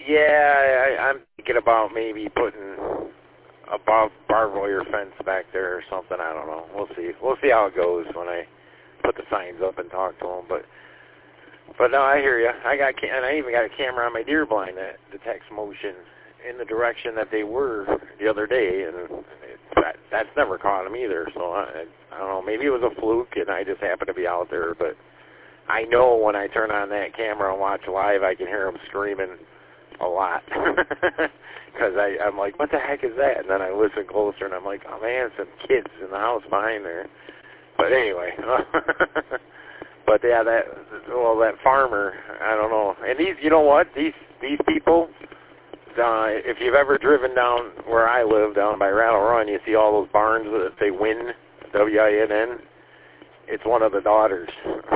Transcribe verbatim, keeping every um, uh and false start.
Yeah, I, I'm thinking about maybe putting a bar- barbed wire fence back there or something. I don't know. We'll see. We'll see how it goes when I put the signs up and talk to them. But but no, I hear you. I got ca- and I even got a camera on my deer blind that detects motion in the direction that they were the other day, and it, that that's never caught them either. So I, I don't know. Maybe it was a fluke, and I just happened to be out there. But I know when I turn on that camera and watch live, I can hear them screaming a lot. Because I'm like, what the heck is that? And then I listen closer, and I'm like, oh, man, some kids in the house behind there. But anyway, but yeah, that, well, that farmer, I don't know. And these, you know what, these these people, uh, if you've ever driven down where I live, down by Rattle Run, you see all those barns that they win, W I N N. It's one of the daughters.